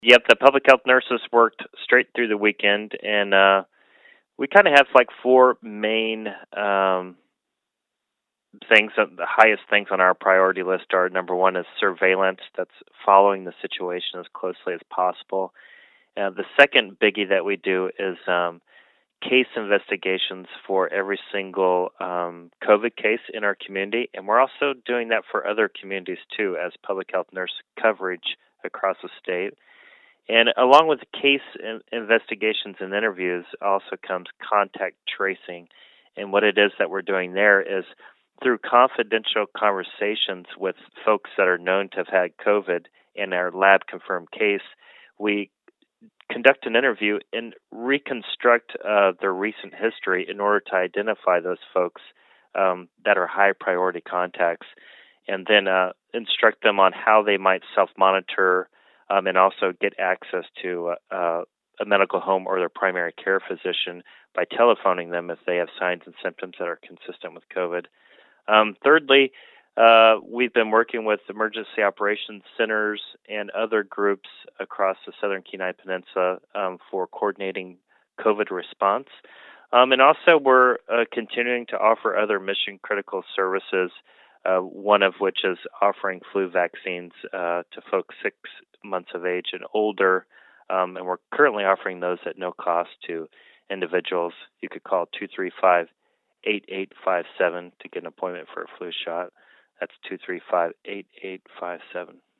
Yep, the public health nurses worked straight through the weekend, and we kind of have like four main things. The highest things on our priority list are number one is surveillance. That's following the situation as closely as possible. The second biggie that we do is case investigations for every single COVID case in our community, and we're also doing that for other communities too, as public health nurse coverage across the state. And along with case investigations and interviews also comes contact tracing. And what it is that we're doing there is through confidential conversations with folks that are known to have had COVID in our lab confirmed case, we conduct an interview and reconstruct their recent history in order to identify those folks that are high priority contacts, and then instruct them on how they might self-monitor and also get access to a medical home or their primary care physician by telephoning them if they have signs and symptoms that are consistent with COVID. Thirdly, we've been working with emergency operations centers and other groups across the Southern Kenai Peninsula for coordinating COVID response. And also we're continuing to offer other mission-critical services, one of which is offering flu vaccines to folks 6 months of age and older. And we're currently offering those at no cost to individuals. You could call 235-8857 to get an appointment for a flu shot. That's 235-8857.